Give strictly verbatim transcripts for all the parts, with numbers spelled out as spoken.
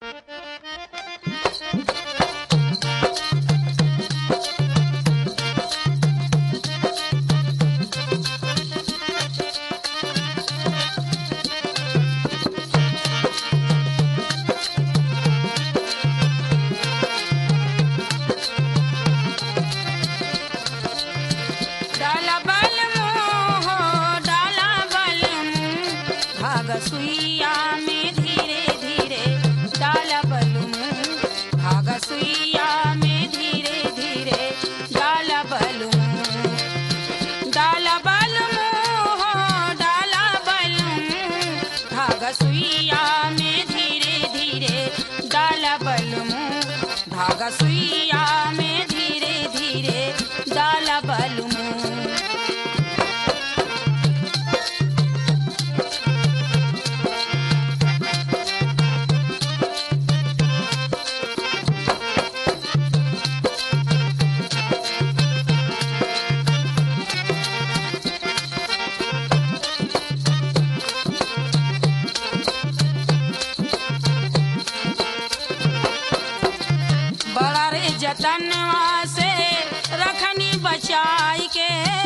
डाला बल मुँह हो डाला बल मुँह भागा सुइया में धीरे धीरे डाला बल मुँह भागा सुइया में धीरे धीरे डाला बल मुँह डाला बल मुँह हो डाला बल मुँह भागा सुइया में धीरे धीरे डाला बल मुँह भागा सुइया में धीरे धीरे डाला बल मुँह बड़ा रे जतनवा से रखनी बचाई के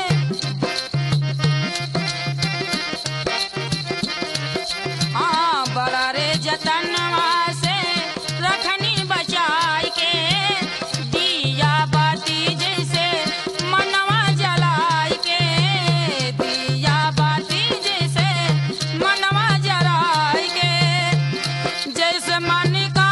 हाँ बड़ा रे जतनवा से रखनी बचाई के दिया बाती जैसे मनवा जलाई के दिया बाती जैसे मनवा जलाई के जैसे मन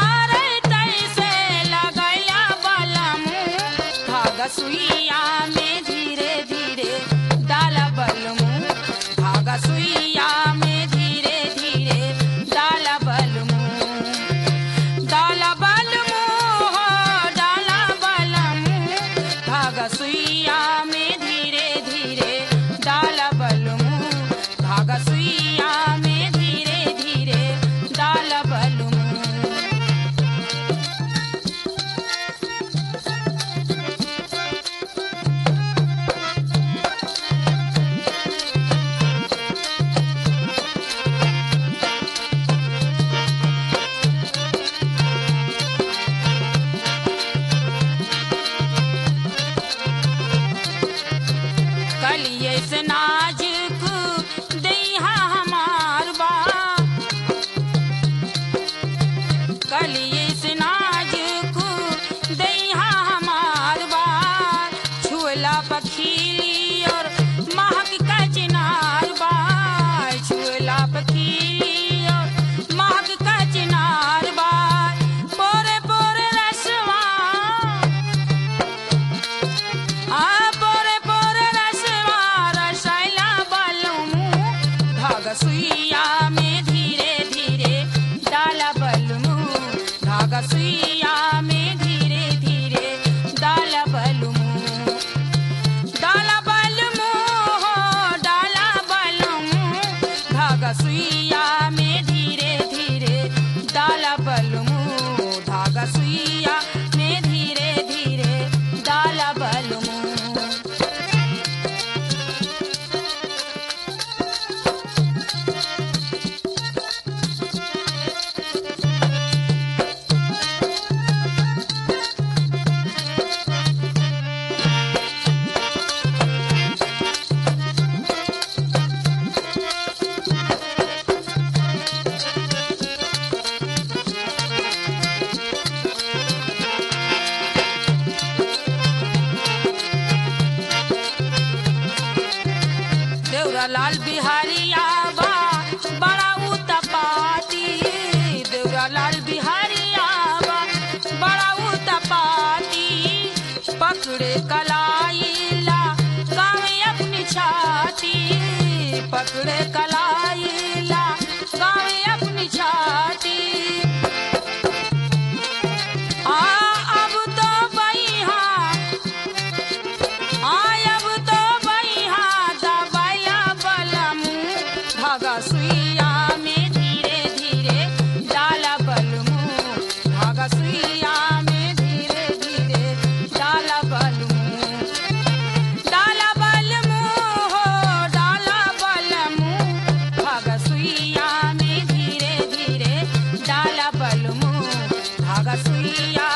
सुइया में धीरे धीरे डाला बल मुँह भागा सुइया में धीरे धीरे डाला बल मुँह डाला बल मुँह हो डाला बल मुँह भागा सुइया में धीरे धीरे डाला बल मुँह भागा सुइया में धीरे धीरे डाला बल मुँह कलिए से नाजुक दैहा हमार बा कलिए से नाजुक दैहा हमार बा छुएला पखीली और महक का चिनार बा छुएला पखीली और महक का चिनार बा पोरे पोरे रसवा आ पोरे पोरे रसवा रसायला बल मुँह भागा सुइया में धीरे धीरे डाला बल मुँह भागा सुइया में धीरे धीरे डाला बल मुँह डाला बल मुँह हो डाला बल मुँह भागा सुइया में धीरे धीरे डाला बल मुँह धागा सुइया में धीरे धीरे डाला बल मुँह देवरा लाल बिहारी आबा बड़ा उतपाती देवरा लाल बिहारी आबा बड़ा उतपाती पकड़े कलाइला गावे अपनी छाती पकड़े कलाइला गावे अपनी छाती आ अब तो बैहा आ अब तो बैहा दबाया बल मुँह भागा सुइया में धीरे धीरे डाला बल मुँह भागा सुइया में धीरे धीरे डाला बल मुँह डाला बल मुँह हो डाला बल मुँह भागा बलमू धागा सुइया